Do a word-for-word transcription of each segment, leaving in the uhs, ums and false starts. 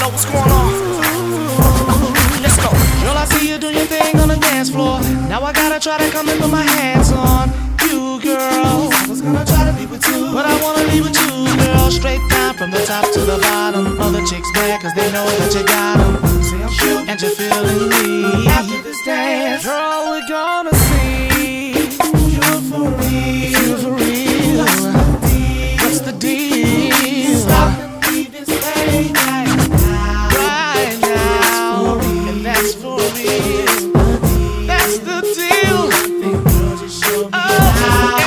what's going on? Let's go. Girl, I see you do your thing on the dance floor. Now I gotta try to come and put my hands on you, girl. I was gonna try to leave with you, but I wanna leave with you, girl. Straight down from the top to the bottom. Other chicks mad cause they know that you got them. See, I'm cute and you're feeling me. After this dance, girl, we're gonna see you for real. You for real. What's the deal? Stop and leave this thing right now. Right now. And that's for real. That's the deal. Oh,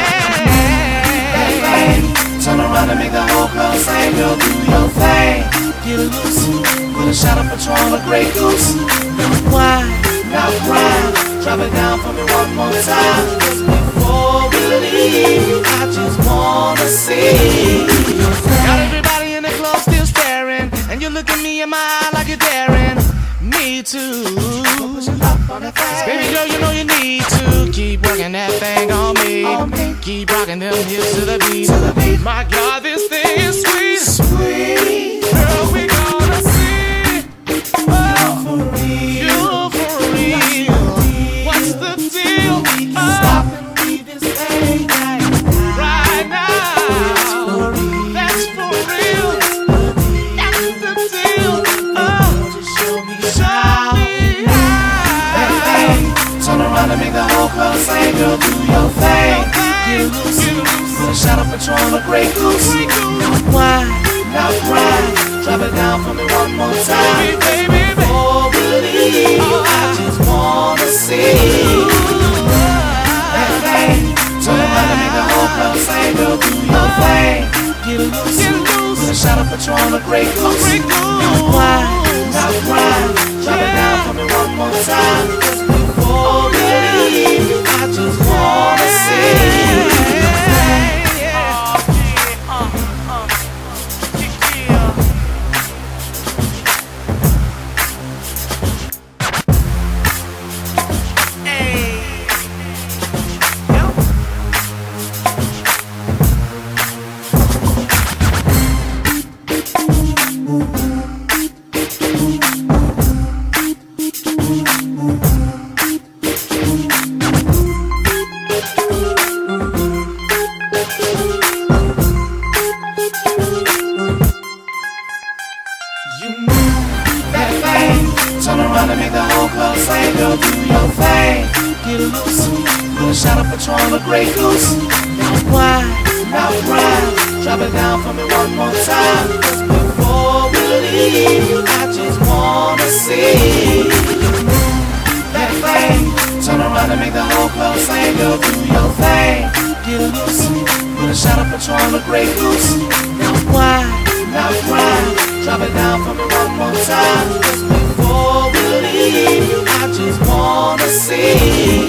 yeah. Turn around and make the whole club say, girl, do your thing. Get loose. Put a shot of Patron or Grey Goose. Now why? Now grind. Drop it down for me one more time. Just before we leave, I just wanna see. Got everybody in the club still staring, and you look at me in my eye like you're daring me too. Cause baby girl, you know you need to keep working that thing on me. Keep rocking them hips to the beat. My God, this thing is sweet. Sweet. Girl, we gonna see. Oh, for real. You for real. What's the deal? Oh. Stop and leave this thing right now. Right now. That's for real. That's the deal. Oh, just show me how. That thing. Turn around and make the whole club say, girl, do your thing. Get loose. Put a shot of Patron or Grey Goose. Now why? Now grind. Drop it down for me one more time. Baby, baby, before we leave, I just wanna see that thing. Turn around and make the whole club say, girl, do your thing. Get loose. Put a shot of Patron or Grey Goose. Now why? Now grind. Drop it down for me one more time. Just before we leave, I just wanna see. Turn around and make the whole club say, girl, do your thing. Get loose. Put a shot of Patron or Grey Goose. Now why? Now grind. Drop it down for me one more time. Just before we leave, I just wanna see that thing. Turn around and make the whole club say, girl, do your thing. Get loose. Put a shot of Patron or Grey Goose. Now why? Now grind. Drop it down for me one more time. Just before we leave, I just wanna see.